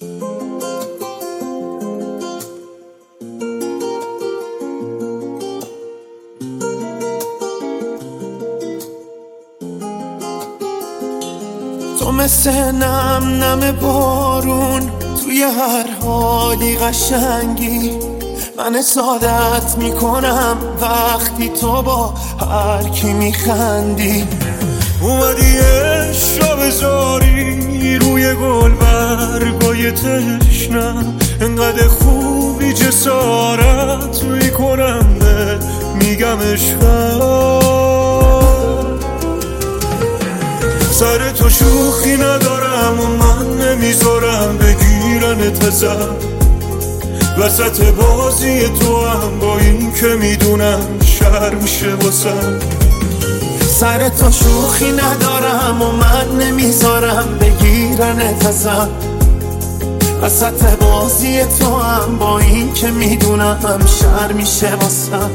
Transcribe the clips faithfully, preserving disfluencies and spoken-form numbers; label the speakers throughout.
Speaker 1: تو مثل نم نم بارون توی هر حالی قشنگی، من سعادت میکنم وقتی تو با هر کی میخندی. اومدی عشق را بذاری روی گل برگای تشنم، انقدر خوبی جسارت میکنم به میگم عشقم. سر تو شوخی ندارم و من نمیذارم بگیرنت ازم، وسط بازی تو هم با این که میدونم شر میشه واسم.
Speaker 2: سر تو شوخی ندارم و من نمیذارم بگیرنت ازم، وسط بازی تو هم با این که میدونم شر میشه واسم.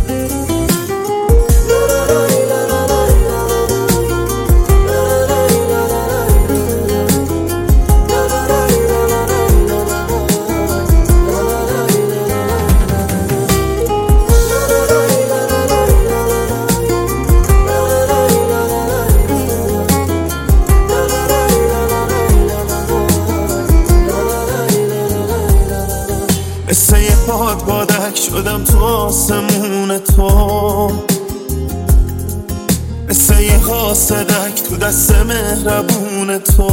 Speaker 2: مثل یه باد بادک شدم تو آسمون تو، مثل یه قاصدک تو دست مهربون تو.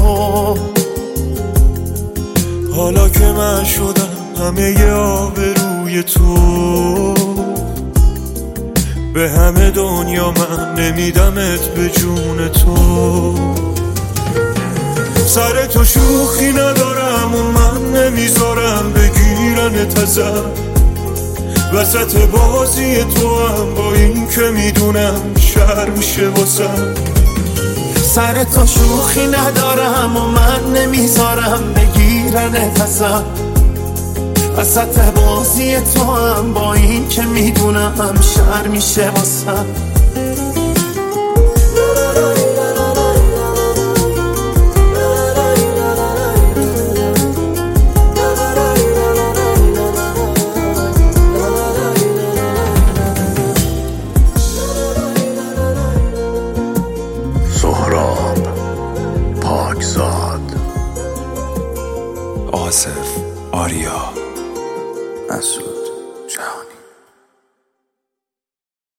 Speaker 1: حالا که من شدم همه ی آبروی تو، به همه دنیا من نمیدمت به جون تو. سر تو شوخی ندارم و من نمیذارم بگیرنت ازم، وسط بازی تو هم با این که میدونم شر میشه واسم.
Speaker 2: سر تو شوخی ندارم و من نمیذارم بگیرنت ازم، وسط بازی تو هم با این که میدونم شر میشه واسم.